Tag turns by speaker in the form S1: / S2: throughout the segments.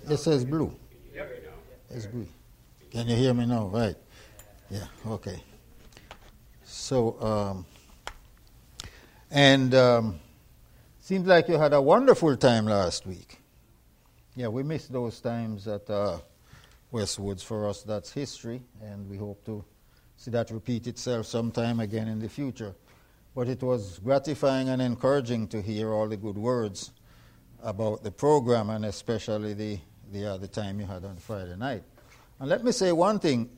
S1: It says blue. It's blue. Can you hear me now? Right. Yeah, okay. So, seems like you had a wonderful time last week. Yeah, we missed those times at Westwoods. For us, that's history, and we hope to see that repeat itself sometime again in the future. But it was gratifying and encouraging to hear all the good words about the program, and especially the time you had on Friday night. And let me say one thing.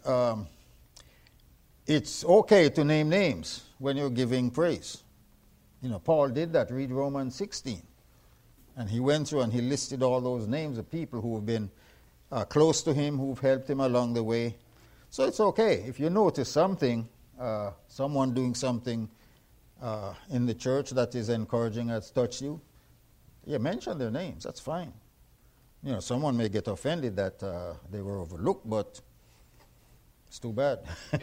S1: It's okay to name names when you're giving praise. You know, Paul did that. Read Romans 16. And he went through and he listed all those names of people who have been close to him, who've helped him along the way. So it's okay. If you notice something, someone doing something in the church that is encouraging, that's touched you, yeah, mention their names. That's fine. You know, someone may get offended that they were overlooked, but it's too bad.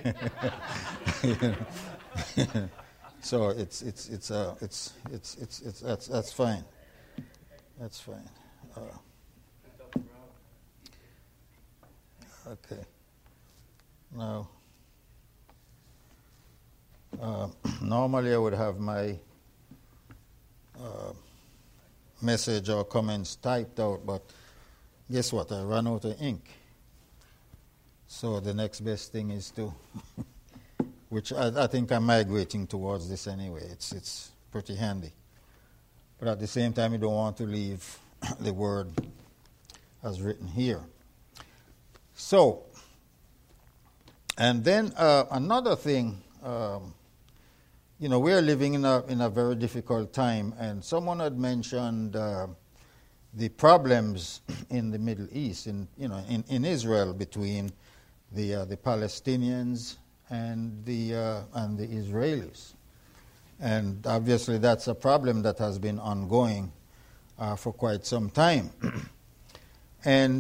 S1: So that's fine. That's fine. Okay. Now, normally I would have my message or comments typed out, but guess what? I ran out of ink. So the next best thing is to, which I think I'm migrating towards this anyway. It's pretty handy. But at the same time, you don't want to leave the word as written here. So, and then another thing, you know, we're living in a very difficult time, and someone had mentioned the problems in the Middle East, in Israel, between the Palestinians and the Israelis. And obviously that's a problem that has been ongoing for quite some time. And,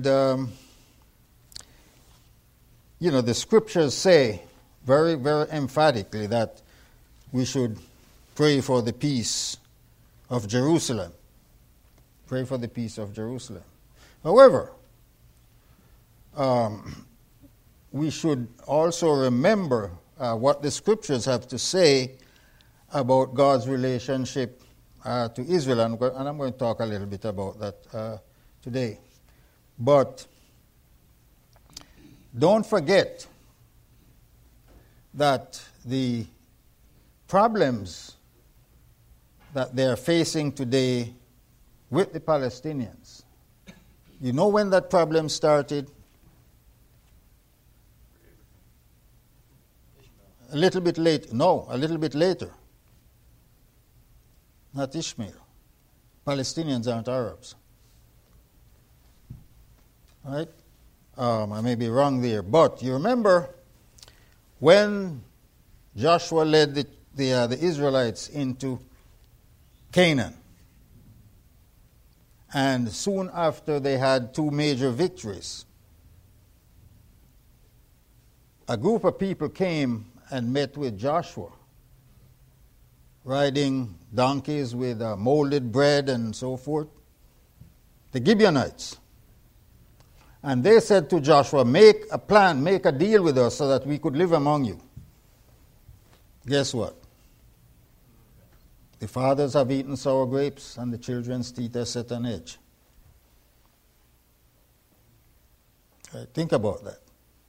S1: you know, the scriptures say very, very emphatically that we should pray for the peace of Jerusalem. Pray for the peace of Jerusalem. However, we should also remember what the scriptures have to say about God's relationship to Israel, and I'm going to talk a little bit about that today. But don't forget that the problems that they're facing today with the Palestinians, you know when that problem started? A little bit late. No, a little bit later. Not Ishmael. Palestinians aren't Arabs. All right? I may be wrong there, but you remember when Joshua led the Israelites into Canaan, and soon after they had two major victories, a group of people came and met with Joshua, riding donkeys with molded bread and so forth, the Gibeonites. And they said to Joshua, make a plan, make a deal with us so that we could live among you. Guess what? The fathers have eaten sour grapes and the children's teeth are set on edge. Right, think about that.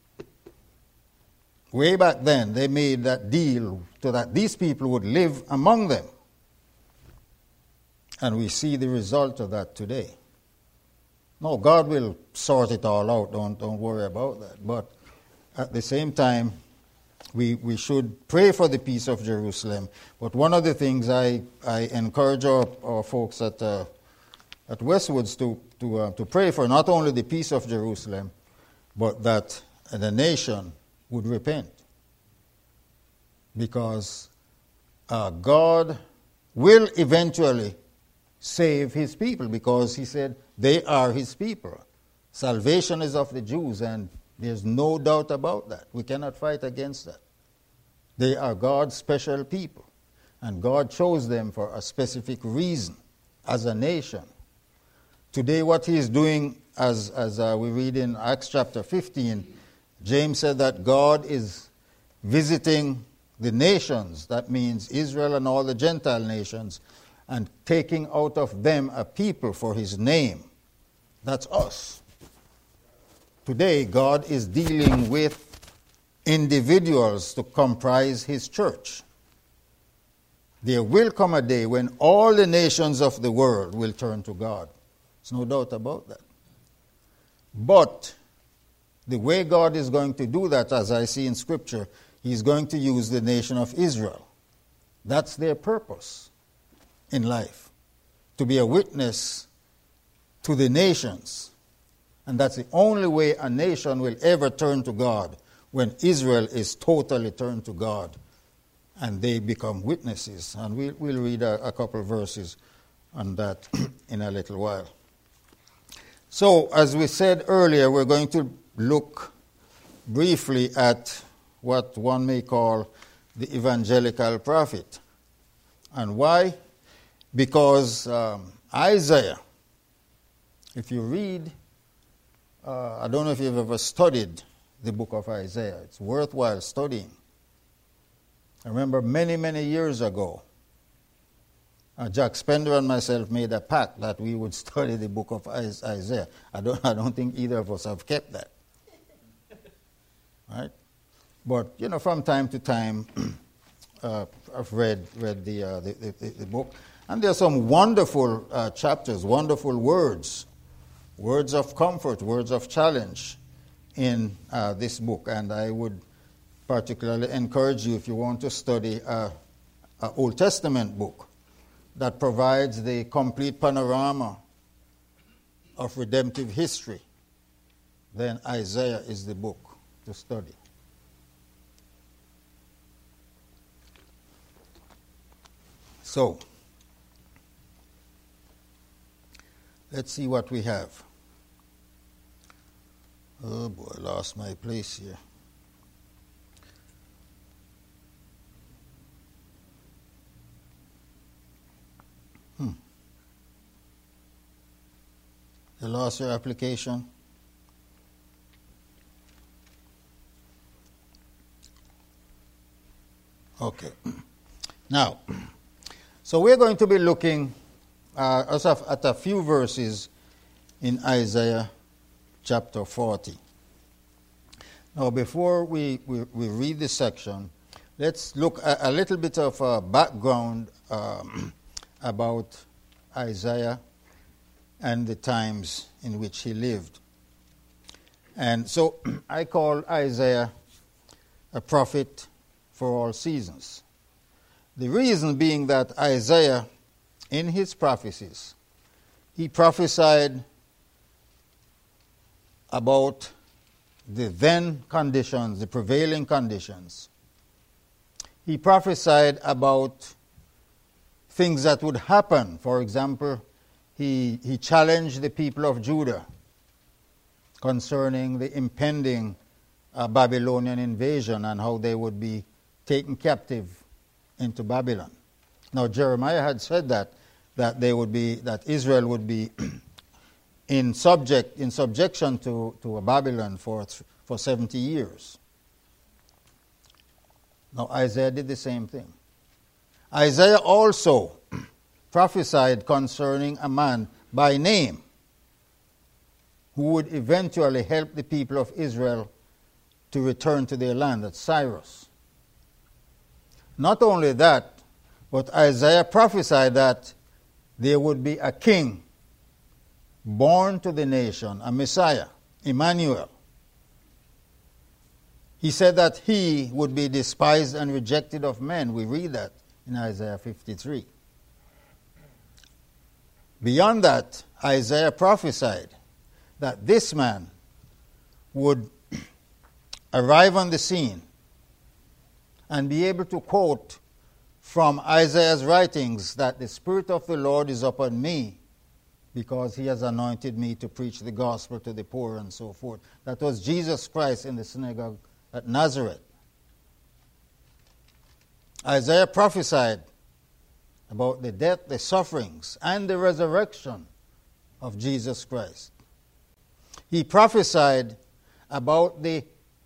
S1: Way back then, they made that deal so that these people would live among them. And we see the result of that today. No, God will sort it all out. Don't worry about that. But at the same time, we should pray for the peace of Jerusalem. But one of the things I encourage our folks at Westwoods to pray for, not only the peace of Jerusalem, but that the nation would repent. Because God will eventually save his people, because he said they are his people. Salvation is of the Jews, and there's no doubt about that. We cannot fight against that. They are God's special people, and God chose them for a specific reason as a nation. Today what he is doing as we read in Acts chapter 15, James said that God is visiting the nations, that means Israel and all the Gentile nations, and taking out of them a people for his name. That's us. Today, God is dealing with individuals to comprise his church. There will come a day when all the nations of the world will turn to God. There's no doubt about that. But the way God is going to do that, as I see in Scripture, he's going to use the nation of Israel. That's their purpose in life, to be a witness to the nations. And that's the only way a nation will ever turn to God, when Israel is totally turned to God and they become witnesses. And we'll read a couple of verses on that in a little while. So, as we said earlier, we're going to look briefly at what one may call the evangelical prophet. And why? Because Isaiah, if you read, I don't know if you've ever studied the book of Isaiah. It's worthwhile studying. I remember many, many years ago, Jack Spender and myself made a pact that we would study the book of Isaiah. I don't think either of us have kept that. Right? But, from time to time, I've read the book. And there are some wonderful chapters, wonderful words of comfort, words of challenge in this book. And I would particularly encourage you, if you want to study an Old Testament book that provides the complete panorama of redemptive history, then Isaiah is the book to study. So, let's see what we have. Oh boy, I lost my place here. You lost your application? Okay. Now, so we're going to be looking at a few verses in Isaiah chapter 40. Now, before we read this section, let's look at a little bit of background about Isaiah and the times in which he lived. And so I call Isaiah a prophet for all seasons. The reason being that Isaiah, in his prophecies, he prophesied about the then conditions, the prevailing conditions. He prophesied about things that would happen. For example, he challenged the people of Judah concerning the impending Babylonian invasion and how they would be taken captive into Babylon. Now, Jeremiah had said that Israel would be in subjection to Babylon for 70 years. Now, Isaiah did the same thing. Isaiah also prophesied concerning a man by name who would eventually help the people of Israel to return to their land, that's Cyrus. Not only that, but Isaiah prophesied that there would be a king born to the nation, a Messiah, Emmanuel. He said that he would be despised and rejected of men. We read that in Isaiah 53. Beyond that, Isaiah prophesied that this man would arrive on the scene and be able to quote from Isaiah's writings that the Spirit of the Lord is upon me because he has anointed me to preach the gospel to the poor and so forth. That was Jesus Christ in the synagogue at Nazareth. Isaiah prophesied about the death, the sufferings, and the resurrection of Jesus Christ. He prophesied about the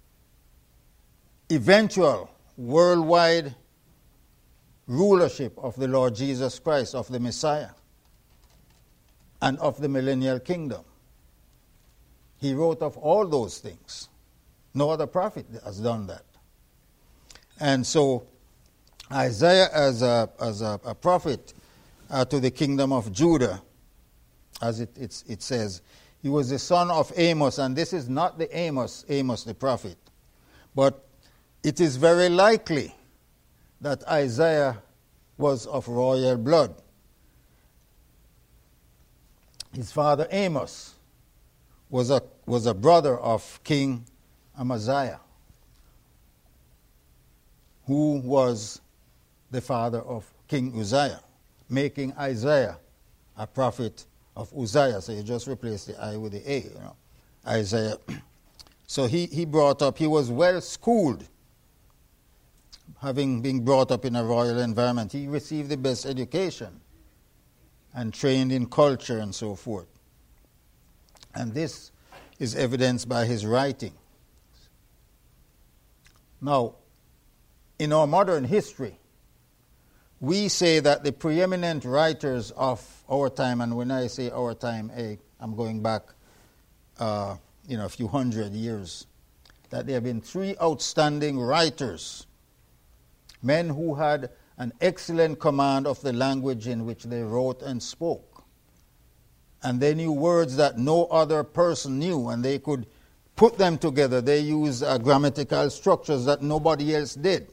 S1: eventual worldwide rulership of the Lord Jesus Christ, of the Messiah, and of the millennial kingdom. He wrote of all those things. No other prophet has done that. And so Isaiah, as a prophet to the kingdom of Judah, as it says, he was the son of Amos, and this is not the Amos the prophet, but it is very likely that Isaiah was of royal blood. His father Amos was a brother of King Amaziah, who was the father of King Uzziah, making Isaiah a prophet of Uzziah. So you just replace the I with the A, Isaiah. So he was well schooled, having been brought up in a royal environment. He received the best education and trained in culture and so forth. And this is evidenced by his writing. Now, in our modern history, we say that the preeminent writers of our time, and when I say our time, I'm going back a few hundred years, that there have been three outstanding writers, men who had an excellent command of the language in which they wrote and spoke. And they knew words that no other person knew, and they could put them together. They used grammatical structures that nobody else did.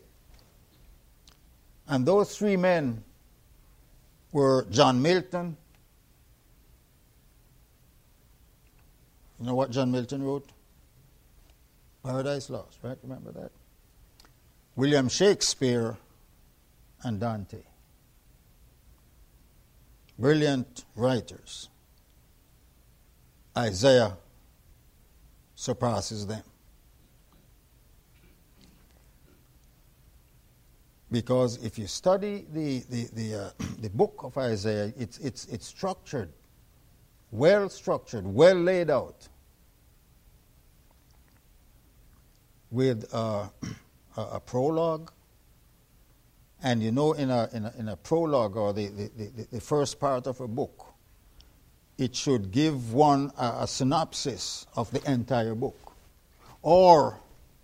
S1: And those three men were John Milton. You know what John Milton wrote? Paradise Lost, right? Remember that? William Shakespeare and Dante. Brilliant writers. Isaiah surpasses them. Because if you study the book of Isaiah, it's structured, well laid out, with a prologue. And in a prologue, or the first part of a book, it should give one a synopsis of the entire book. Or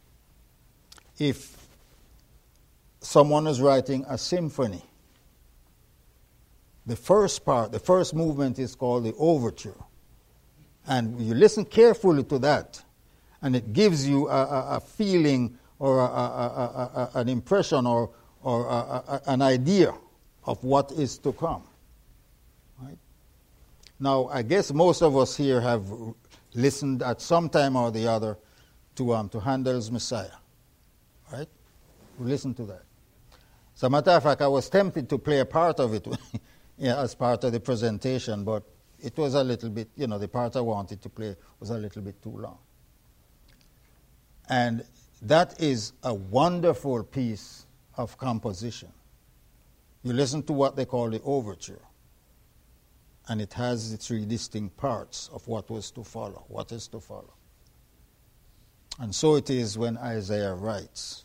S1: if someone is writing a symphony, the first movement is called the overture. And you listen carefully to that, and it gives you a feeling or an impression or an idea of what is to come. Right? Now, I guess most of us here have listened at some time or the other to Handel's Messiah. Right? We listened to that. As a matter of fact, I was tempted to play a part of it as part of the presentation, but it was a little bit, the part I wanted to play was a little bit too long. And that is a wonderful piece of composition. You listen to what they call the overture, and it has the three distinct parts of what is to follow. And so it is when Isaiah writes.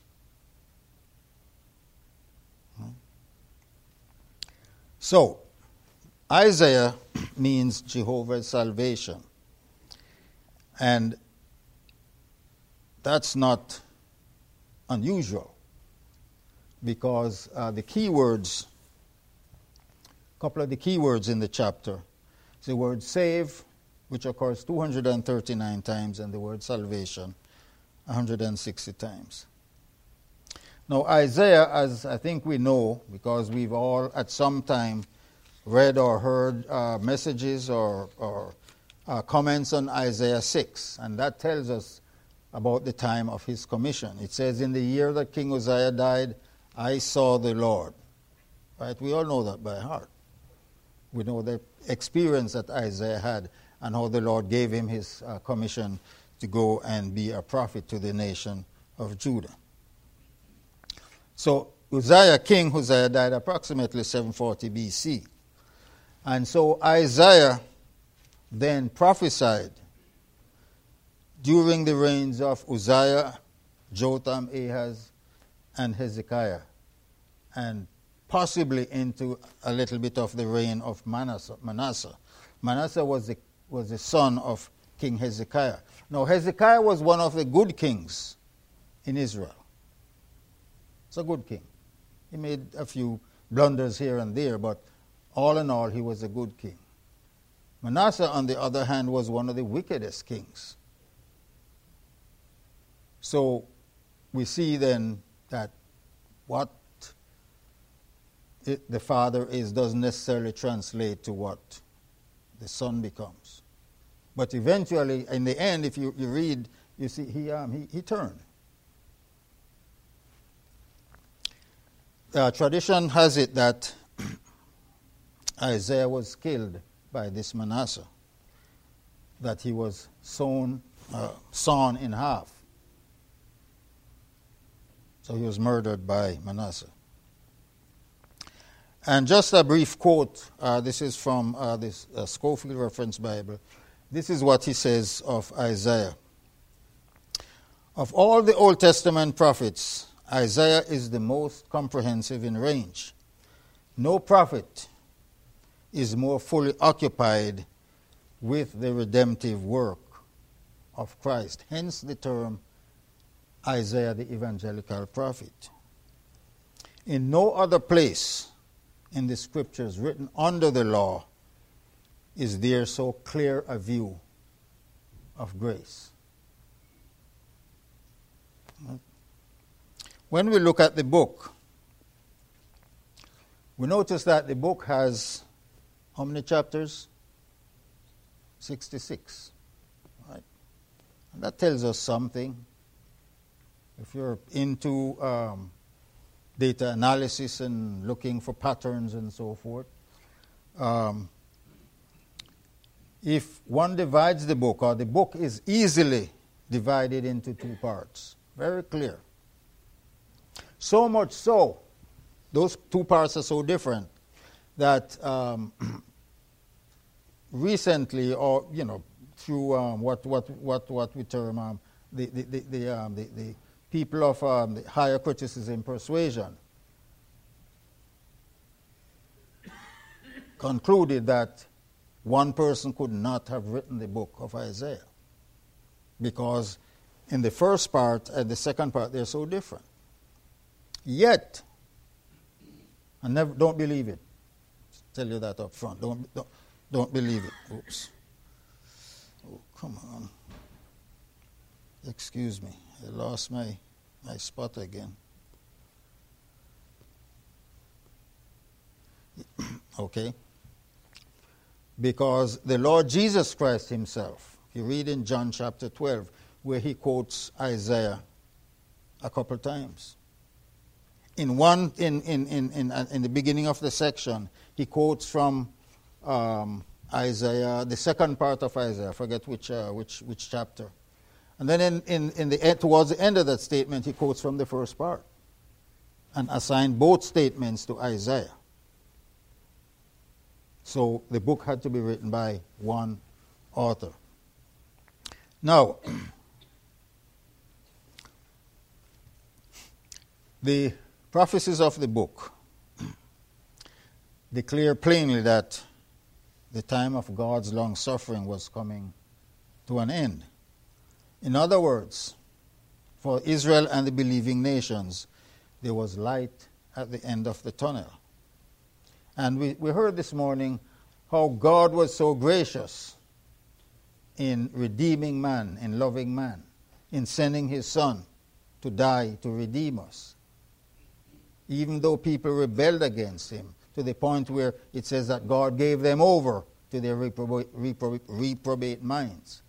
S1: So, Isaiah means Jehovah's salvation. And that's not unusual, because the keywords, a couple of the keywords in the chapter, is the word save, which occurs 239 times, and the word salvation 160 times. Now, Isaiah, as I think we know, because we've all at some time read or heard messages or comments on Isaiah 6, and that tells us about the time of his commission. It says, in the year that King Uzziah died, I saw the Lord. Right? We all know that by heart. We know the experience that Isaiah had and how the Lord gave him his commission to go and be a prophet to the nation of Judah. So King Uzziah died approximately 740 BC. And so Isaiah then prophesied during the reigns of Uzziah, Jotham, Ahaz, and Hezekiah, and possibly into a little bit of the reign of Manasseh. Manasseh was the son of King Hezekiah. Now, Hezekiah was one of the good kings in Israel. He's a good king. He made a few blunders here and there, but all in all, he was a good king. Manasseh, on the other hand, was one of the wickedest kings. So we see then that what the father is doesn't necessarily translate to what the son becomes. But eventually, in the end, if you read, you see he turned. Tradition has it that Isaiah was killed by this Manasseh, that he was sawn in half. So he was murdered by Manasseh. And just a brief quote, this is from this Scofield Reference Bible. This is what he says of Isaiah. Of all the Old Testament prophets, Isaiah is the most comprehensive in range. No prophet is more fully occupied with the redemptive work of Christ. Hence the term Isaiah the evangelical prophet. In no other place in the scriptures written under the law is there so clear a view of grace. When we look at the book, we notice that the book has how many chapters? 66. Right? And that tells us something. If you're into data analysis and looking for patterns and so forth, if one divides the book, or the book is easily divided into two parts, very clear. So much so, those two parts are so different that recently, or through what we term the people of the higher criticism persuasion, concluded that one person could not have written the book of Isaiah, because in the first part and the second part they're so different. Yet, don't believe it. Tell you that up front. Don't believe it. Oops. Oh, come on. Excuse me. I lost my spot again. Okay. Because the Lord Jesus Christ himself, you read in John chapter 12, where he quotes Isaiah a couple times. In the beginning of the section, he quotes from Isaiah, the second part of Isaiah. I forget which chapter. And then towards the end of that statement, he quotes from the first part, and assigned both statements to Isaiah. So the book had to be written by one author. Now, the prophecies of the book declare plainly that the time of God's long suffering was coming to an end. In other words, for Israel and the believing nations, there was light at the end of the tunnel. And we heard this morning how God was so gracious in redeeming man, in loving man, in sending his Son to die to redeem us. Even though people rebelled against him, to the point where it says that God gave them over to their reprobate minds.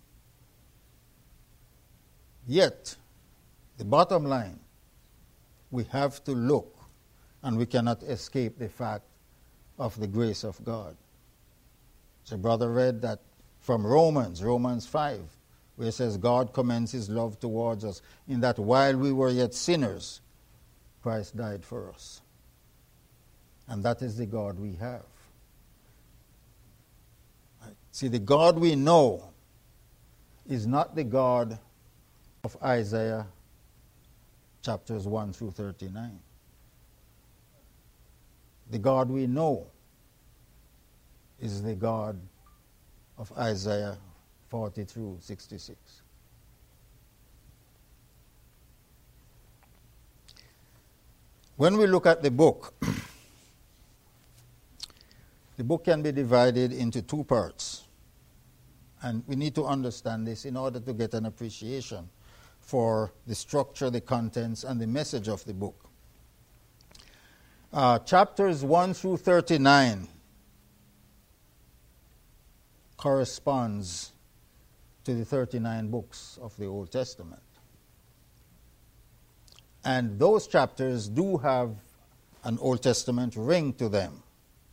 S1: Yet, the bottom line, we have to look, and we cannot escape the fact of the grace of God. So brother read that from Romans 5, where it says God commends his love towards us in that while we were yet sinners, Christ died for us. And that is the God we have. Right? See, the God we know is not the God of Isaiah chapters 1 through 39. The God we know is the God of Isaiah 40 through 66. When we look at the book, the book can be divided into two parts. And we need to understand this in order to get an appreciation for the structure, the contents, and the message of the book. Chapters 1 through 39 corresponds to the 39 books of the Old Testament. And those chapters do have an Old Testament ring to them.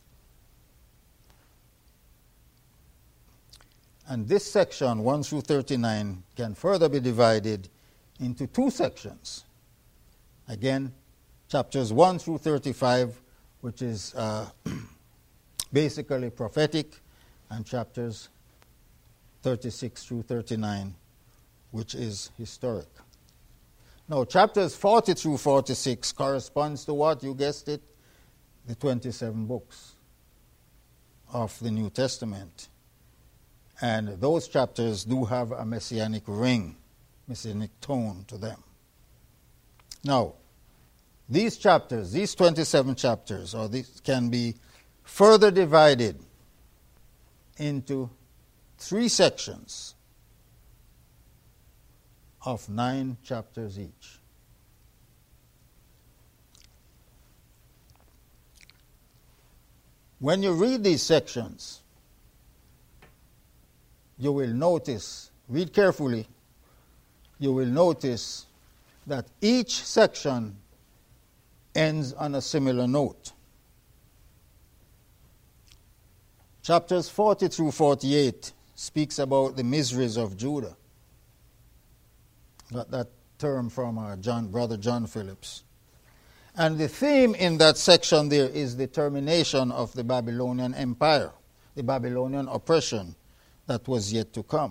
S1: And this section, 1 through 39, can further be divided into two sections. Again, chapters 1 through 35, which is basically prophetic, and chapters 36 through 39, which is historic. Now, chapters 40 through 46 corresponds to what? You guessed it, the 27 books of the New Testament. And those chapters do have a messianic ring, messianic tone to them. Now, these chapters, these 27 chapters, or these can be further divided into three sections of 9 chapters each. When you read these sections, you will notice, read carefully, you will notice that each section ends on a similar note. Chapters 40 through 48 speaks about the miseries of Judah. Got that term from Brother John Phillips. And the theme in that section there is the termination of the Babylonian Empire, the Babylonian oppression that was yet to come.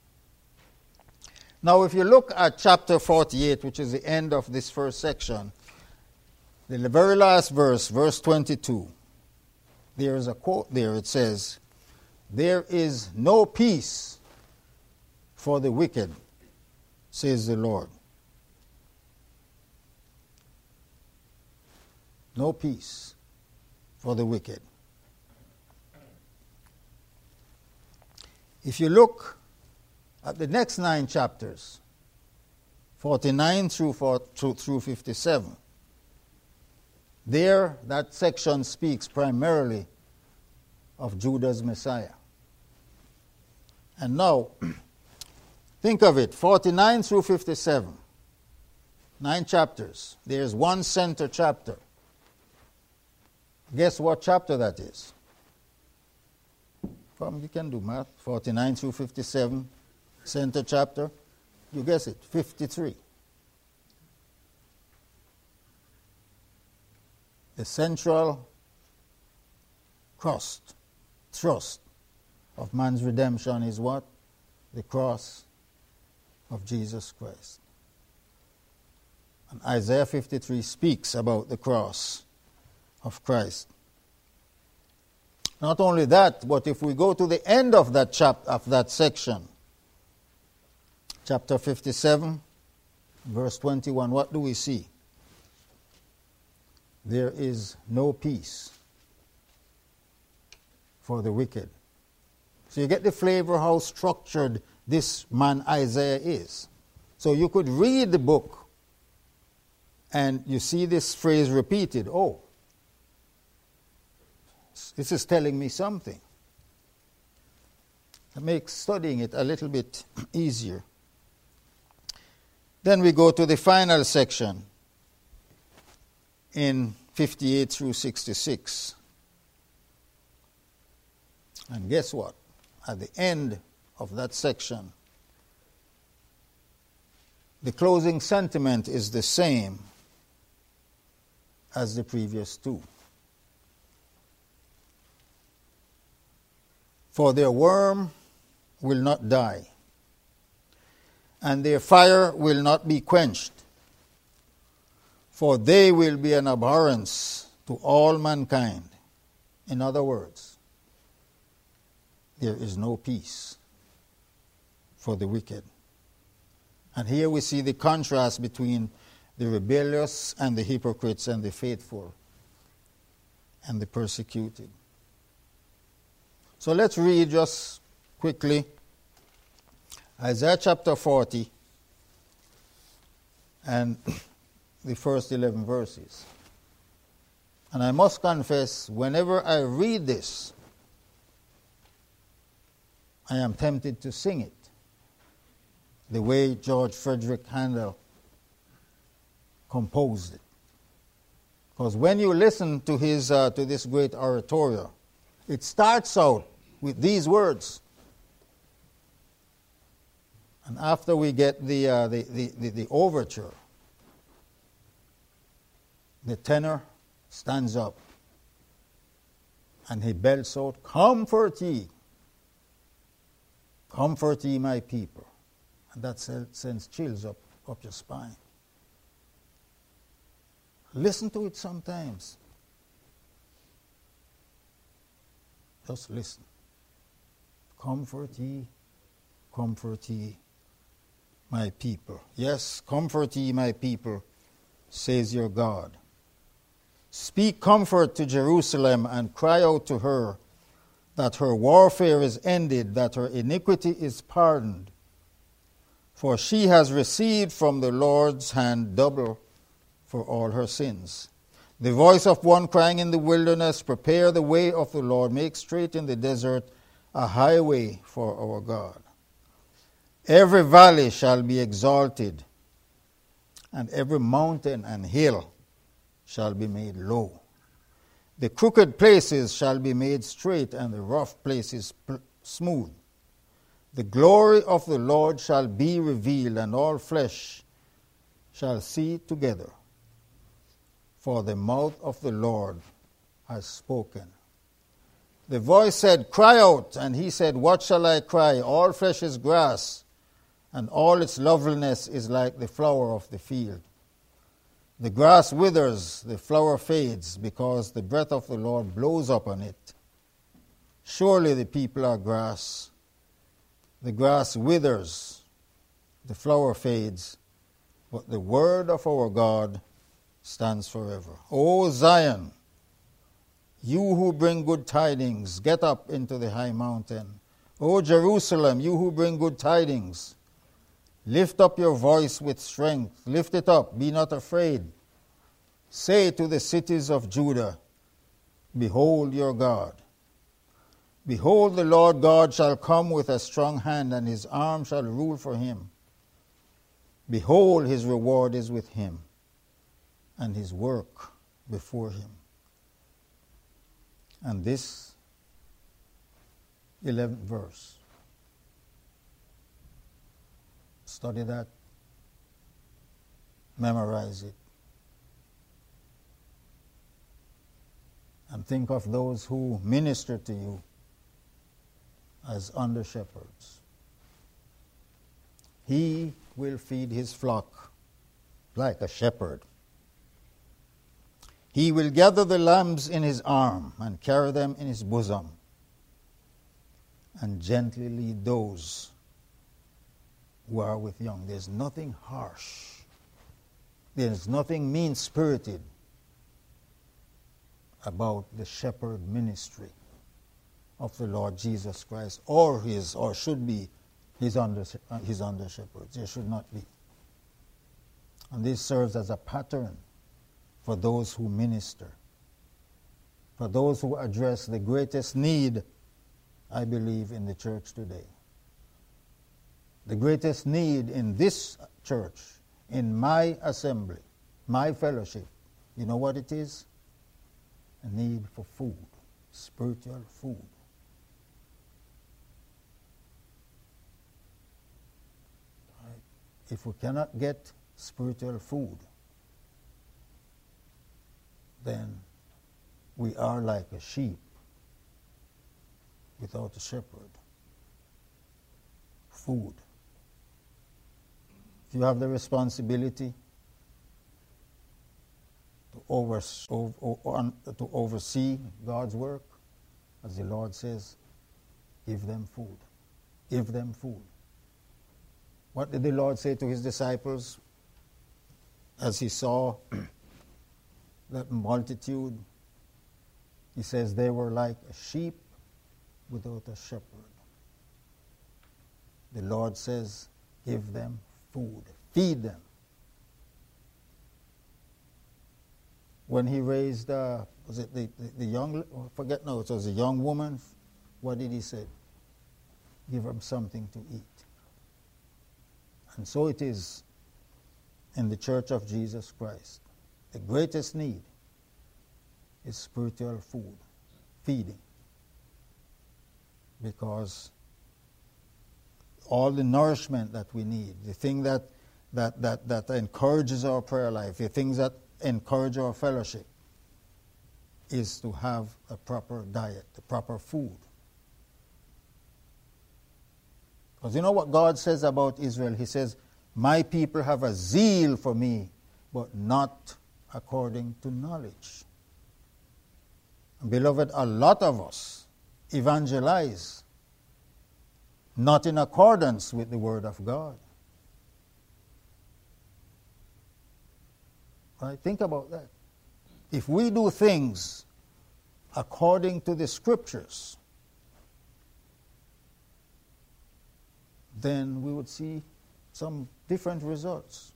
S1: Now, if you look at chapter 48, which is the end of this first section, the very last verse, verse 22, there is a quote there. It says, "There is no peace for the wicked, says the Lord." No peace for the wicked. If you look at the next 9 chapters, 49 through 57, there that section speaks primarily of Judah's Messiah. And now, think of it, 49 through 57, 9 chapters. There's one center chapter. Guess what chapter that is? You can do math. 49 through 57, center chapter. You guess it, 53. The central thrust of man's redemption is what? The cross of Jesus Christ. And Isaiah 53 speaks about the cross of Christ. Not only that, but if we go to the end of that that section, chapter 57, verse 21, what do we see? There is no peace for the wicked. So you get the flavor of how structured this man Isaiah is. So you could read the book and you see this phrase repeated. Oh, this is telling me something. It makes studying it a little bit easier. Then we go to the final section in 58 through 66. And guess what? At the end of that section, the closing sentiment is the same as the previous 2. For their worm will not die, and their fire will not be quenched. For they will be an abhorrence to all mankind. In other words, there is no peace for the wicked. And here we see the contrast between the rebellious and the hypocrites and the faithful and the persecuted. So let's read just quickly Isaiah chapter 40 and the first 11 verses. And I must confess, whenever I read this, I am tempted to sing it the way George Frederick Handel composed it. Because when you listen to his to this great oratorio, it starts out with these words. And after we get the overture, the tenor stands up and he belts out, comfort ye my people. And that sends chills up your spine. Listen to it sometimes. Just listen. Comfort ye my people. Yes, comfort ye my people, says your God. Speak comfort to Jerusalem and cry out to her that her warfare is ended, that her iniquity is pardoned. For she has received from the Lord's hand double for all her sins. The voice of one crying in the wilderness, prepare the way of the Lord, make straight in the desert a highway for our God. Every valley shall be exalted, and every mountain and hill shall be made low. The crooked places shall be made straight, and the rough places smooth. The glory of the Lord shall be revealed, and all flesh shall see together. For the mouth of the Lord has spoken. The voice said, cry out. And he said, what shall I cry? All flesh is grass, and all its loveliness is like the flower of the field. The grass withers, the flower fades, because the breath of the Lord blows upon it. Surely the people are grass. The grass withers, the flower fades, but the word of our God stands forever. O Zion, you who bring good tidings, get up into the high mountain. O Jerusalem, you who bring good tidings, lift up your voice with strength. Lift it up, be not afraid. Say to the cities of Judah, behold your God. Behold, the Lord God shall come with a strong hand, and his arm shall rule for him. Behold, his reward is with him, and his work before him. And this 11th verse. Study that. Memorize it. And think of those who minister to you as under shepherds. He will feed his flock like a shepherd. He will gather the lambs in his arm and carry them in his bosom, and gently lead those who are with young. There's nothing harsh. There's nothing mean-spirited about the shepherd ministry of the Lord Jesus Christ, or should be his under shepherds. There should not be. And this serves as a pattern for those who minister, for those who address the greatest need, I believe, in the church today. The greatest need in this church, in my assembly, my fellowship, you know what it is? A need for food, spiritual food. Right. If we cannot get spiritual food, then we are like a sheep without a shepherd. Food. If you have the responsibility to oversee God's work, as the Lord says, give them food. Give them food. What did the Lord say to his disciples as he saw that multitude? He says they were like a sheep without a shepherd. The Lord says, give them food. Feed them. When he raised, was it the young, I forget now, it was a young woman, what did he say? Give them something to eat. And so it is in the Church of Jesus Christ. The greatest need is spiritual food, feeding. Because all the nourishment that we need, the thing that encourages our prayer life, the things that encourage our fellowship, is to have a proper diet, the proper food. Because you know what God says about Israel? He says, my people have a zeal for me, but not according to knowledge. And beloved, a lot of us evangelize not in accordance with the Word of God. Right? Think about that. If we do things according to the Scriptures, then we would see some different results.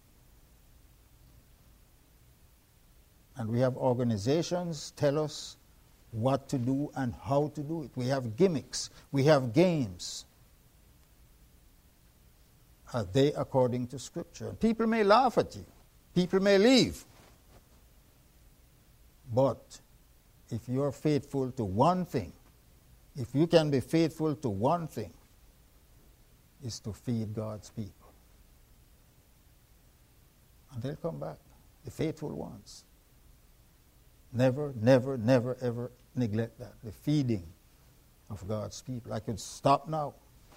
S1: And we have organizations tell us what to do and how to do it. We have gimmicks. We have games. Are they according to Scripture? And people may laugh at you. People may leave. But if you're faithful to one thing, if you can be faithful to one thing, is to feed God's people. And they'll come back, the faithful ones. Never, never, never, ever neglect that, the feeding of God's people. I could stop now.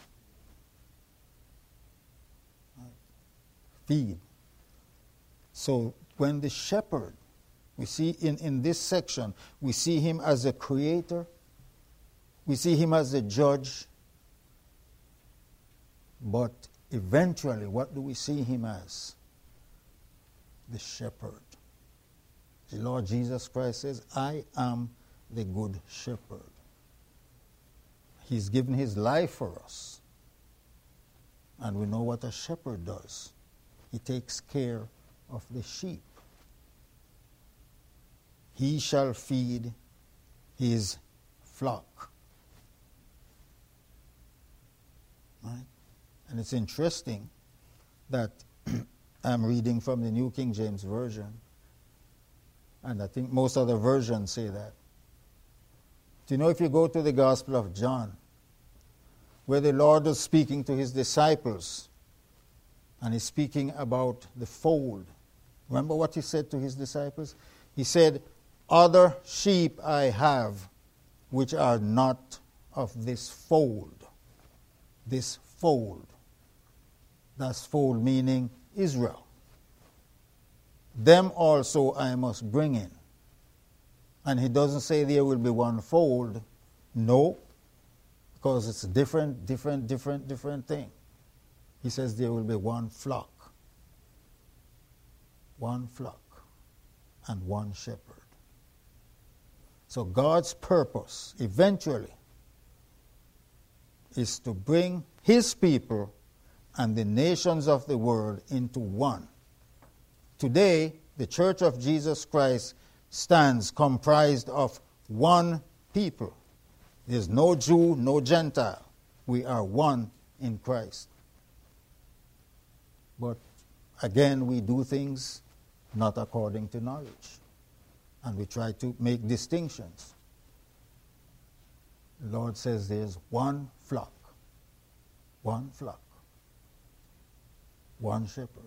S1: Feed. So when the shepherd, we see in this section, we see him as a creator, we see him as a judge, but eventually, what do we see him as? The shepherd. The Lord Jesus Christ says, I am the good shepherd. He's given his life for us. And we know what a shepherd does. He takes care of the sheep. He shall feed his flock. Right? And it's interesting that I'm reading from the New King James Version, and I think most other versions say that. Do you know, if you go to the Gospel of John, where the Lord was speaking to his disciples, and he's speaking about the fold. Remember what he said to his disciples? He said, other sheep I have, which are not of this fold. This fold. That's fold meaning Israel. Them also I must bring in. And he doesn't say there will be one fold. No, because it's a different thing. He says there will be one flock. One flock and one shepherd. So God's purpose eventually is to bring his people and the nations of the world into one. Today, the Church of Jesus Christ stands comprised of one people. There's no Jew, no Gentile. We are one in Christ. But again, we do things not according to knowledge. And we try to make distinctions. The Lord says there's one flock, one shepherd.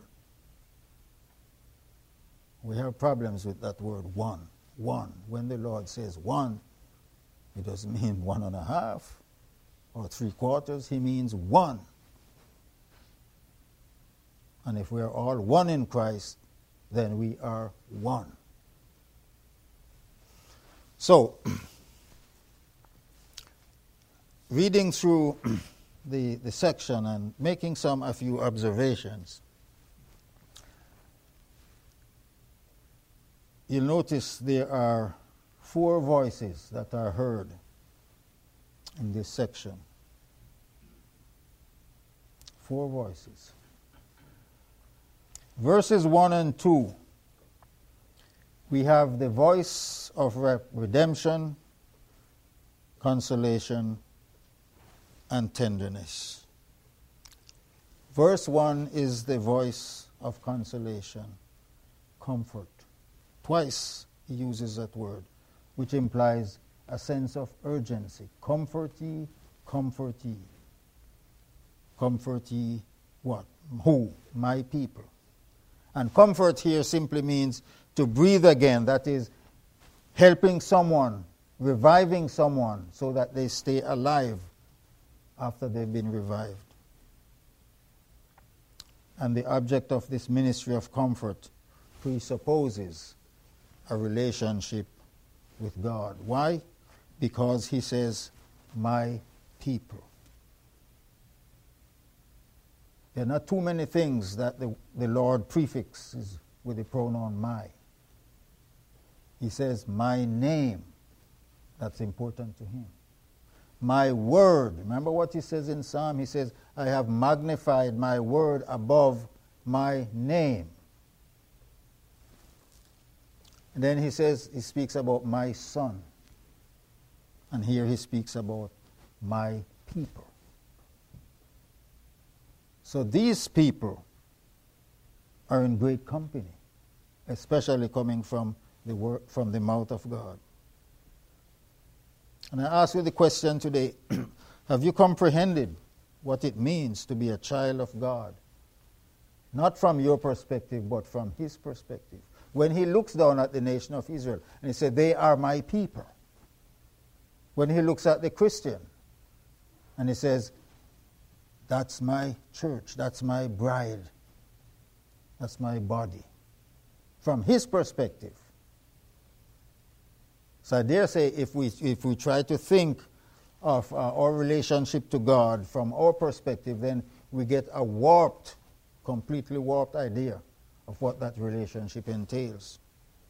S1: We have problems with that word one. When the Lord says one, it doesn't mean 1.5 or 3/4. He means one. And if we are all one in Christ, then we are one. So, reading through the section and making a few observations, you'll notice there are 4 voices that are heard in this section. 4 voices. Verses 1 and 2, we have the voice of redemption, consolation, and tenderness. Verse 1 is the voice of consolation, comfort. Twice he uses that word, which implies a sense of urgency. Comfort ye, comfort ye. Comfort ye what? Who? My people. And comfort here simply means to breathe again. That is, helping someone, reviving someone so that they stay alive after they've been revived. And the object of this ministry of comfort presupposes a relationship with God. Why? Because he says, my people. There are not too many things that the Lord prefixes with the pronoun my. He says, my name. That's important to him. My word. Remember what he says in Psalm? He says, I have magnified my word above my name. And then he speaks about my son. And here he speaks about my people. So these people are in great company, especially coming from the mouth of God. And I ask you the question today, have you comprehended what it means to be a child of God? Not from your perspective, but from his perspective. When he looks down at the nation of Israel, and he said, they are my people. When he looks at the Christian, and he says, that's my church, that's my bride, that's my body. From his perspective. So I dare say if we try to think of our relationship to God from our perspective, then we get a completely warped idea of what that relationship entails.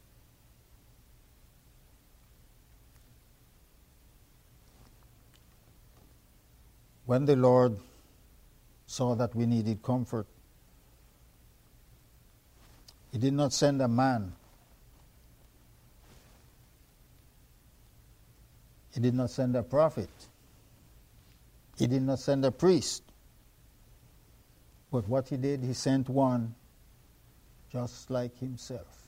S1: When the Lord saw that we needed comfort, he did not send a man. He did not send a prophet. He did not send a priest. But what he did, he sent one just like himself.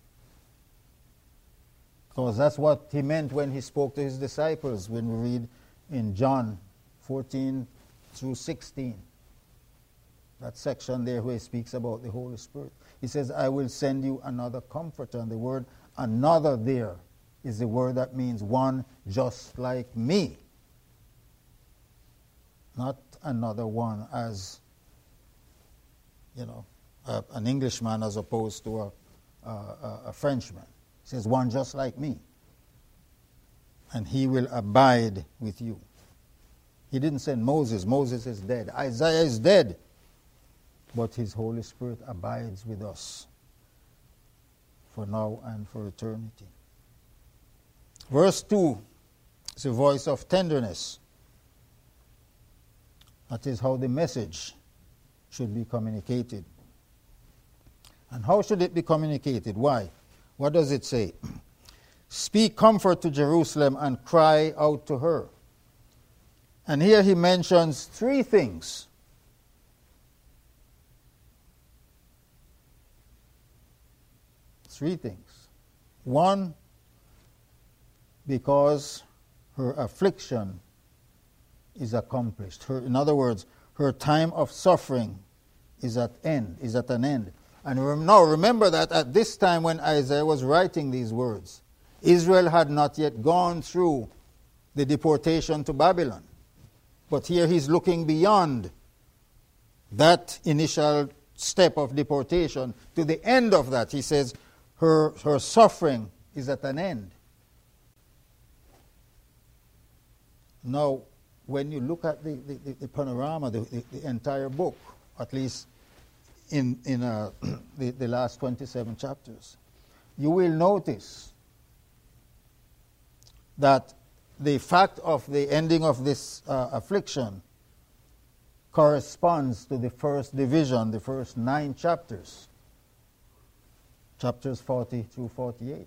S1: Because that's what he meant when he spoke to his disciples, when we read in John 14 through 16. That section there where he speaks about the Holy Spirit. He says, I will send you another comforter. And the word another there is the word that means one just like me. Not another one as, an Englishman as opposed to a Frenchman. He says, one just like me. And he will abide with you. He didn't send Moses. Moses is dead. Isaiah is dead. But his Holy Spirit abides with us for now and for eternity. Verse 2 is a voice of tenderness. That is how the message should be communicated. And how should it be communicated? Why? What does it say? Speak comfort to Jerusalem and cry out to her. And here he mentions 3 things. 3 things. 1, because her affliction is accomplished. In other words, her time of suffering is at an end. And now remember that at this time when Isaiah was writing these words, Israel had not yet gone through the deportation to Babylon. But here he's looking beyond that initial step of deportation to the end of that. He says her suffering is at an end. Now, when you look at the panorama, the entire book, at least in the last 27 chapters, you will notice that the fact of the ending of this affliction corresponds to the first division, the first 9 chapters, chapters 40 through 48.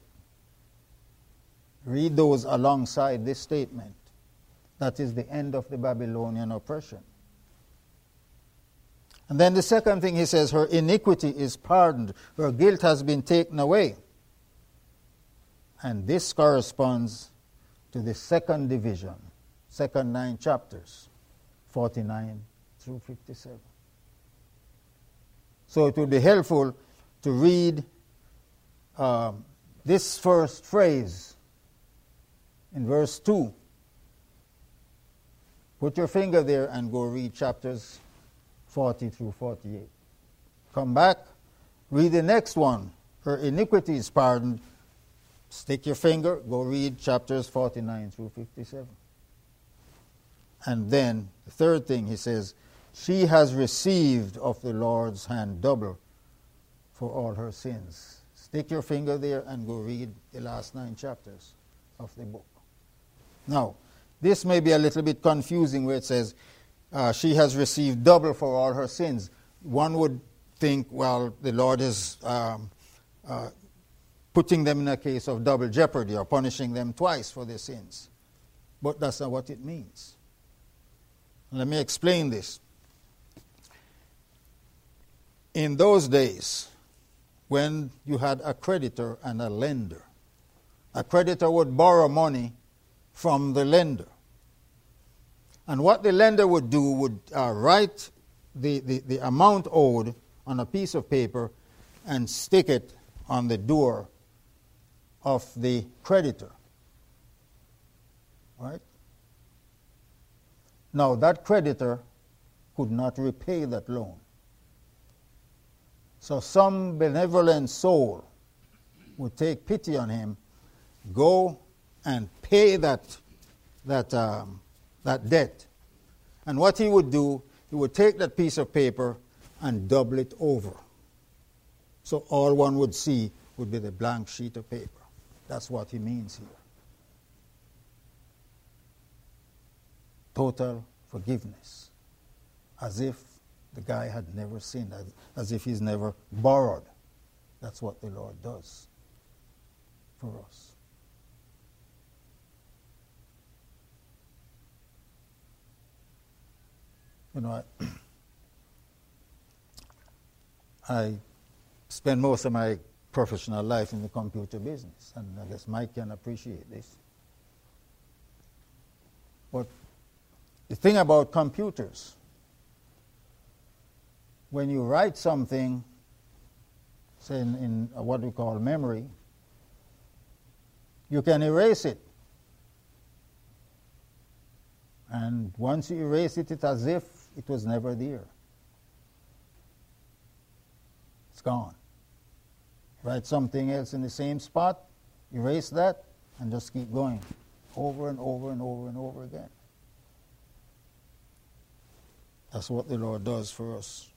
S1: Read those alongside this statement. That is the end of the Babylonian oppression. And then the second thing he says, her iniquity is pardoned, her guilt has been taken away. And this corresponds to the second division, second 9 chapters, 49 through 57. So it would be helpful to read this first phrase in verse 2. Put your finger there and go read chapters 40 through 48. Come back, read the next one. Her iniquity is pardoned. Stick your finger, go read chapters 49 through 57. And then the third thing he says, she has received of the Lord's hand double for all her sins. Stick your finger there and go read the last 9 chapters of the book. Now, this may be a little bit confusing where it says she has received double for all her sins. One would think, well, the Lord is putting them in a case of double jeopardy or punishing them twice for their sins. But that's not what it means. Let me explain this. In those days, when you had a creditor and a lender, a creditor would borrow money from the lender. And what the lender would do would write the amount owed on a piece of paper and stick it on the door of the creditor. Right? Now, that creditor could not repay that loan. So some benevolent soul would take pity on him, go and pay that debt. And what he would do, he would take that piece of paper and double it over. So all one would see would be the blank sheet of paper. That's what he means here. Total forgiveness. As if the guy had never sinned, as if he's never borrowed. That's what the Lord does for us. You know, I spend most of my professional life in the computer business, and I guess Mike can appreciate this. But the thing about computers, when you write something, say in what we call memory, you can erase it. And once you erase it, it's as if it was never there. It's gone. Write something else in the same spot, erase that, and just keep going over and over and over and over again. That's what the Lord does for us.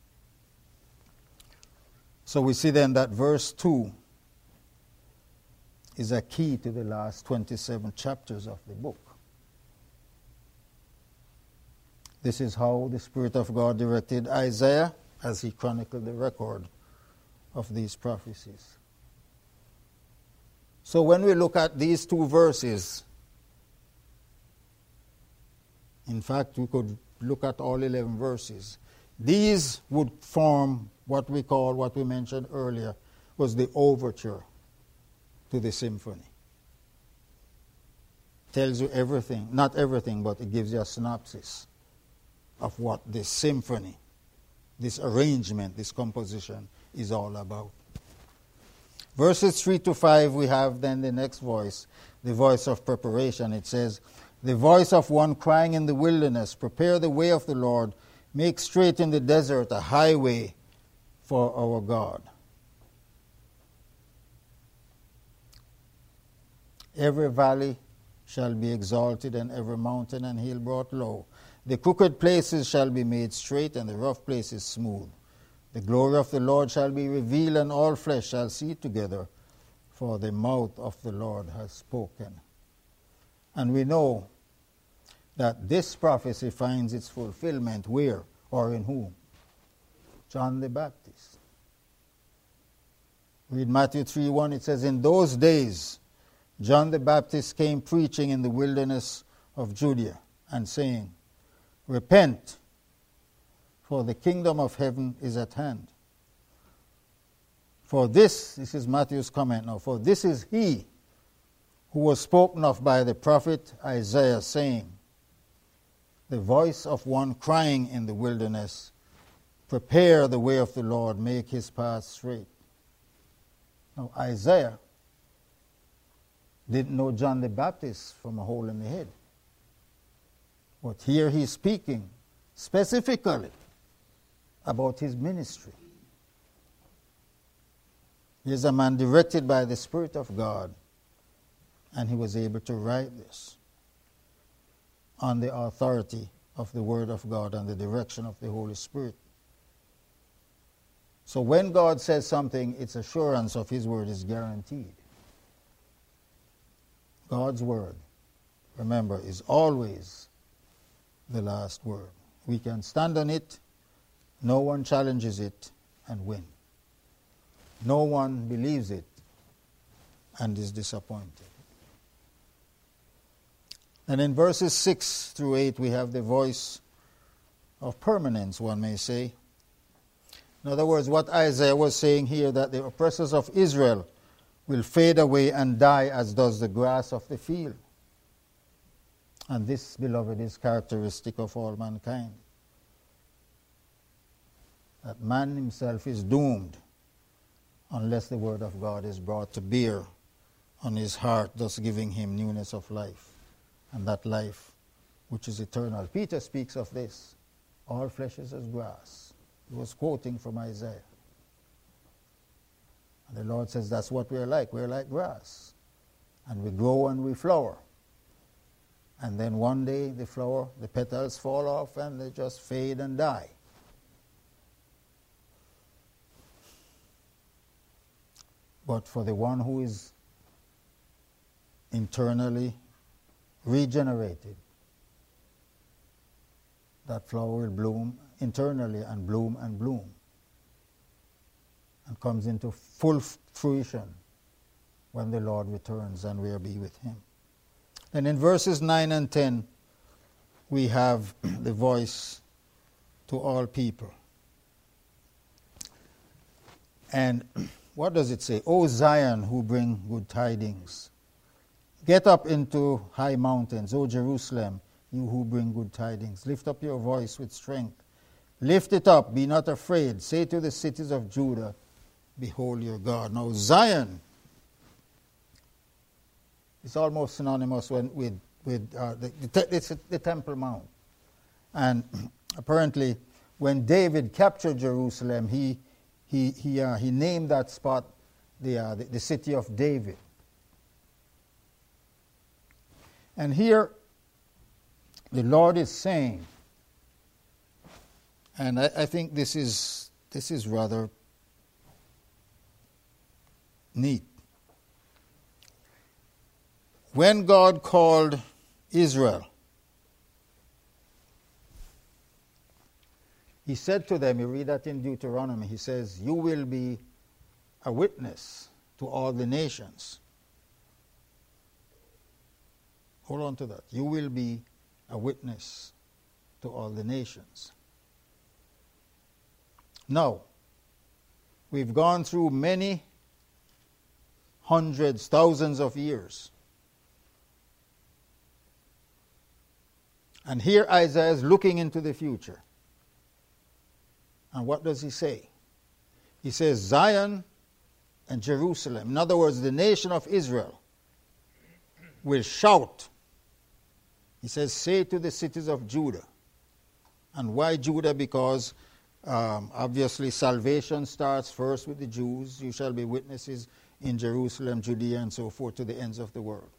S1: So we see then that verse 2 is a key to the last 27 chapters of the book. This is how the Spirit of God directed Isaiah as he chronicled the record of these prophecies. So when we look at these 2 verses, in fact, we could look at all 11 verses. These would form what we call, what we mentioned earlier, was the overture to the symphony. Tells you everything, not everything, but it gives you a synopsis of what this symphony, this arrangement, this composition is all about. Verses 3 to 5, we have then the next voice, the voice of preparation. It says, the voice of one crying in the wilderness, prepare the way of the Lord, make straight in the desert a highway for our God. Every valley shall be exalted, and every mountain and hill brought low. The crooked places shall be made straight, and the rough places smooth. The glory of the Lord shall be revealed, and all flesh shall see it together, for the mouth of the Lord has spoken. And we know that this prophecy finds its fulfillment where or in whom? John the Baptist. Read Matthew 3:1. It says, "In those days John the Baptist came preaching in the wilderness of Judea and saying, Repent, for the kingdom of heaven is at hand. For this is Matthew's comment now, for this is he who was spoken of by the prophet Isaiah, saying, The voice of one crying in the wilderness, Prepare the way of the Lord, make his path straight." Now Isaiah didn't know John the Baptist from a hole in the head. But here he's speaking specifically about his ministry. He's a man directed by the Spirit of God, and he was able to write this on the authority of the Word of God and the direction of the Holy Spirit. So when God says something, its assurance of his word is guaranteed. God's word, remember, is always the last word. We can stand on it, no one challenges it, and win. No one believes it and is disappointed. And in verses 6 through 8, we have the voice of permanence, one may say. In other words, what Isaiah was saying here, that the oppressors of Israel will fade away and die as does the grass of the field. And this, beloved, is characteristic of all mankind. That man himself is doomed unless the word of God is brought to bear on his heart, thus giving him newness of life, and that life which is eternal. Peter speaks of this. All flesh is as grass. He was quoting from Isaiah. And the Lord says that's what we're like. We're like grass. And we grow and we flower. And then one day the flower, the petals fall off and they just fade and die. But for the one who is internally regenerated, that flower will bloom internally and bloom and comes into full fruition when the Lord returns and we'll be with him. And in verses 9 and 10, we have the voice to all people. And what does it say? O Zion, who bring good tidings. Get up into high mountains, O Jerusalem, you who bring good tidings. Lift up your voice with strength. Lift it up, be not afraid. Say to the cities of Judah, Behold your God. Now Zion is almost synonymous with the Temple Mount. And apparently when David captured Jerusalem, he named that spot the city of David. And here the Lord is saying, and I think this is rather neat. When God called Israel, he said to them, you read that in Deuteronomy, he says, you will be a witness to all the nations. Hold on to that. You will be a witness to all the nations. Now, we've gone through many hundreds, thousands of years. And here Isaiah is looking into the future. And what does he say? He says, Zion and Jerusalem, in other words, the nation of Israel, will shout. He says, say to the cities of Judah. And why Judah? Because Obviously, salvation starts first with the Jews. You shall be witnesses in Jerusalem, Judea, and so forth to the ends of the world.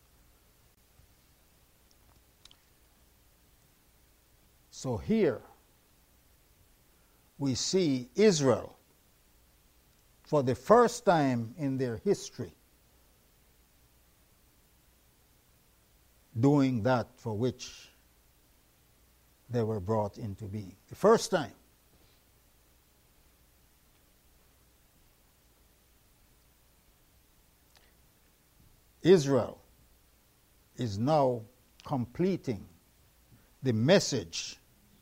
S1: So here we see Israel, for the first time in their history, doing that for which they were brought into being. The first time. Israel is now completing the message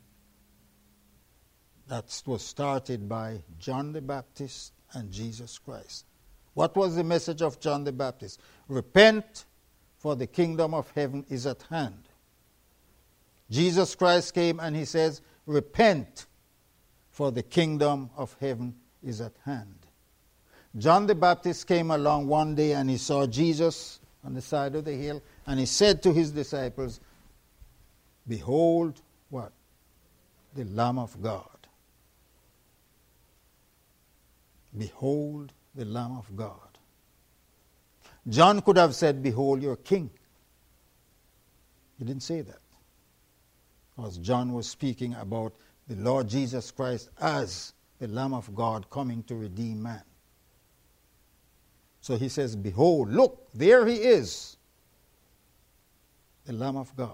S1: that was started by John the Baptist and Jesus Christ. What was the message of John the Baptist? Repent, for the kingdom of heaven is at hand. Jesus Christ came and he says, repent, for the kingdom of heaven is at hand. John the Baptist came along one day and he saw Jesus on the side of the hill, and he said to his disciples, behold, what? The Lamb of God. Behold the Lamb of God. John could have said, behold your king. He didn't say that, because John was speaking about the Lord Jesus Christ as the Lamb of God coming to redeem man. So he says, behold, look, there he is, the Lamb of God.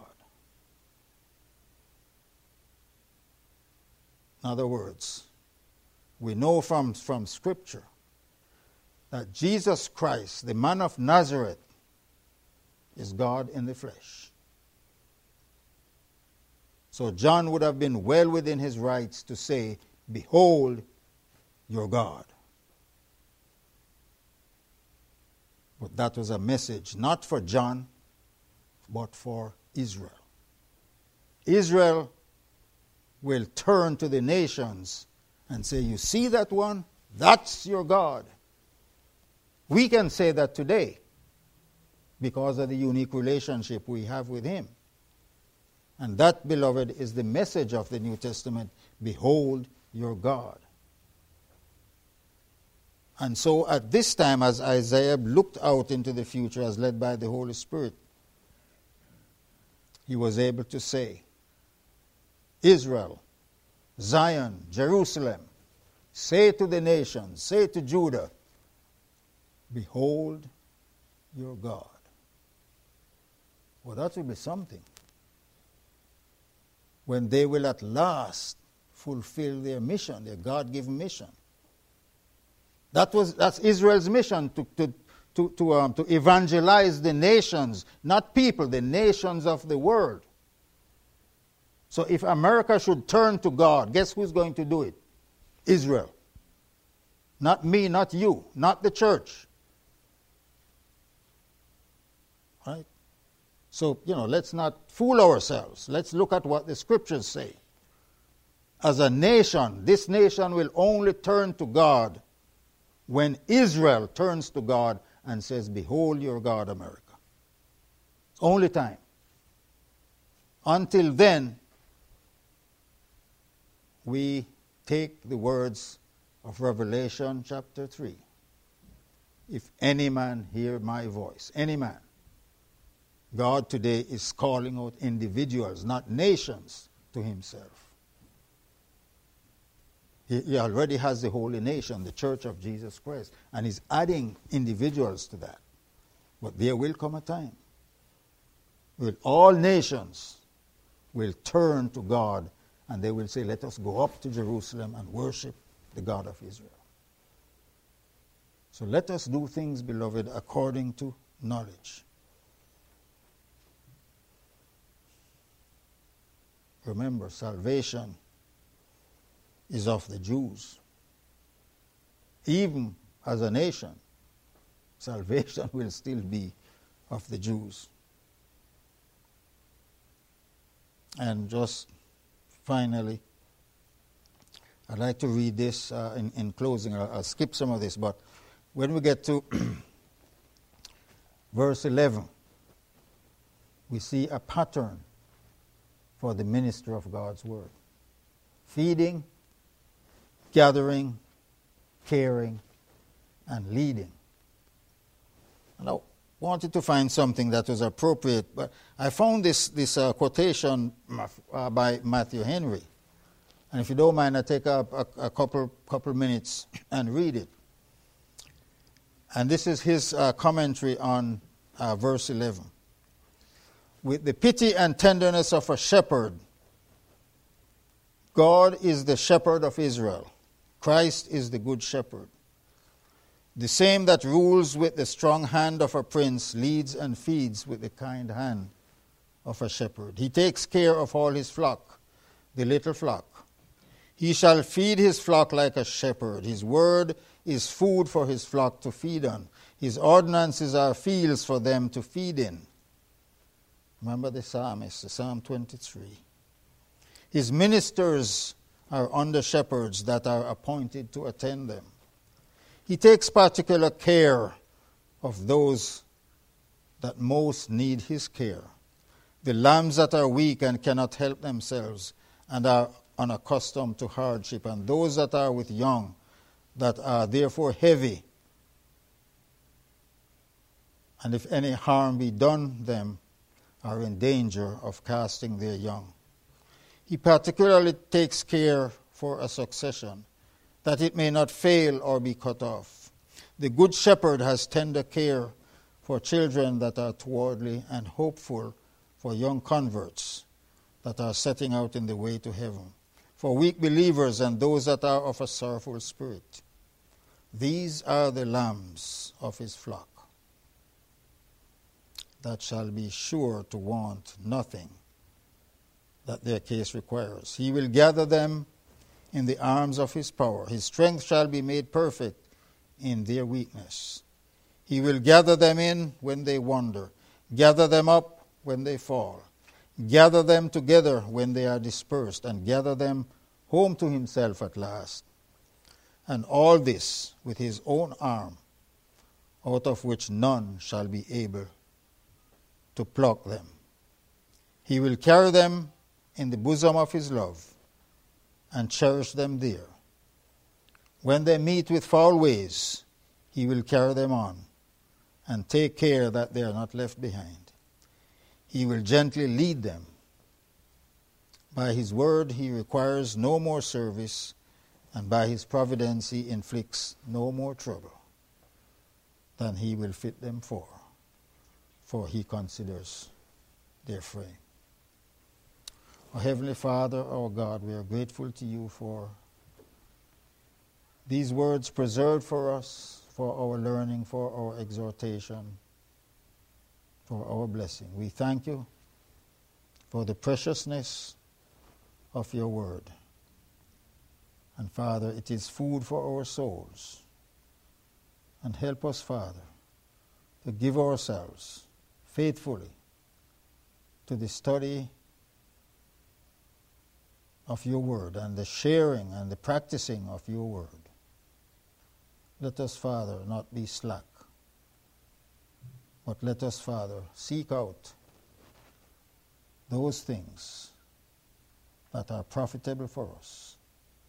S1: In other words, we know from Scripture that Jesus Christ, the man of Nazareth, is God in the flesh. So John would have been well within his rights to say, behold your God. But that was a message not for John, but for Israel. Israel will turn to the nations and say, you see that one? That's your God. We can say that today because of the unique relationship we have with him. And that, beloved, is the message of the New Testament. Behold your God. And so at this time, as Isaiah looked out into the future as led by the Holy Spirit, he was able to say, Israel, Zion, Jerusalem, say to the nations, say to Judah, behold your God. Well, that will be something. When they will at last fulfill their mission, their God-given mission. That's Israel's mission, to evangelize the nations, not people, the nations of the world. So if America should turn to God, guess who's going to do it? Israel. Not me, not you, not the church. Right? So, let's not fool ourselves. Let's look at what the scriptures say. As a nation, this nation will only turn to God when Israel turns to God and says, behold your God, America. Only time. Until then, we take the words of Revelation chapter 3. If any man hear my voice, any man. God today is calling out individuals, not nations, to himself. He already has the holy nation, the church of Jesus Christ, and he's adding individuals to that. But there will come a time when all nations will turn to God and they will say, let us go up to Jerusalem and worship the God of Israel. So let us do things, beloved, according to knowledge. Remember, salvation is of the Jews. Even as a nation, salvation will still be of the Jews. And just finally, I'd like to read this in closing. I'll skip some of this, but when we get to verse 11, we see a pattern for the minister of God's word. Feeding gathering, caring, and leading. And I wanted to find something that was appropriate, but I found this quotation by Matthew Henry. And if you don't mind, I'll take a couple minutes and read it. And this is his commentary on verse 11. With the pity and tenderness of a shepherd, God is the shepherd of Israel. Christ is the good shepherd. The same that rules with the strong hand of a prince leads and feeds with the kind hand of a shepherd. He takes care of all his flock, the little flock. He shall feed his flock like a shepherd. His word is food for his flock to feed on. His ordinances are fields for them to feed in. Remember the psalmist, Psalm 23. His ministers are under shepherds that are appointed to attend them. He takes particular care of those that most need his care. The lambs that are weak and cannot help themselves and are unaccustomed to hardship, and those that are with young, that are therefore heavy, and if any harm be done them, are in danger of casting their young. He particularly takes care for a succession, that it may not fail or be cut off. The good shepherd has tender care for children that are towardly and hopeful, for young converts that are setting out in the way to heaven, for weak believers and those that are of a sorrowful spirit. These are the lambs of his flock, that shall be sure to want nothing that their case requires. He will gather them in the arms of his power. His strength shall be made perfect in their weakness. He will gather them in when they wander, gather them up when they fall, gather them together when they are dispersed, and gather them home to himself at last. And all this with his own arm, out of which none shall be able to pluck them. He will carry them in the bosom of his love and cherish them there. When they meet with foul ways, he will carry them on and take care that they are not left behind. He will gently lead them. By his word he requires no more service, and by his providence he inflicts no more trouble than he will fit them for he considers their frame. Our Heavenly Father, our God, we are grateful to you for these words preserved for us, for our learning, for our exhortation, for our blessing. We thank you for the preciousness of your word. And Father, it is food for our souls. And help us, Father, to give ourselves faithfully to the study of your word and the sharing and the practicing of your word. Let us, Father, not be slack, but let us, Father, seek out those things that are profitable for us,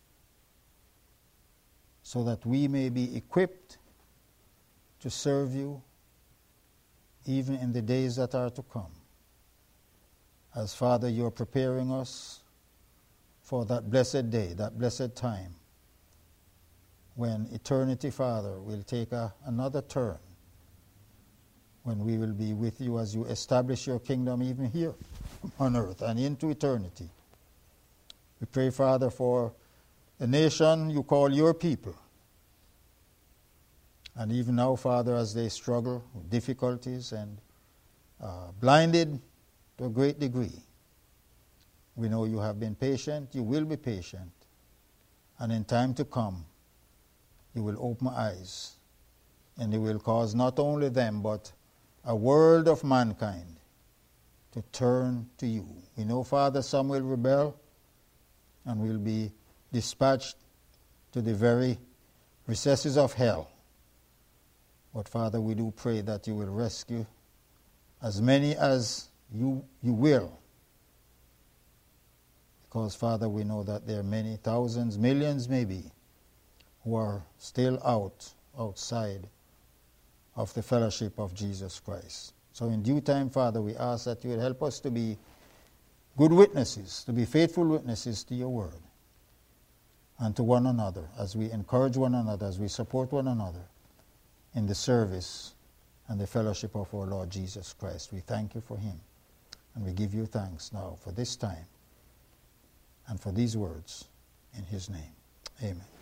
S1: so that we may be equipped to serve you even in the days that are to come. As, Father, you are preparing us for that blessed day, that blessed time, when eternity, Father, will take another turn, when we will be with you as you establish your kingdom even here on earth and into eternity. We pray, Father, for the nation you call your people. And even now, Father, as they struggle with difficulties and blinded to a great degree, we know you have been patient, you will be patient, and in time to come, you will open eyes, and you will cause not only them, but a world of mankind to turn to you. We know, Father, some will rebel and will be dispatched to the very recesses of hell. But, Father, we do pray that you will rescue as many as you will. Because, Father, we know that there are many thousands, millions maybe, who are still outside of the fellowship of Jesus Christ. So in due time, Father, we ask that you would help us to be good witnesses, to be faithful witnesses to your word and to one another, as we encourage one another, as we support one another in the service and the fellowship of our Lord Jesus Christ. We thank you for him, and we give you thanks now for this time and for these words in his name. Amen.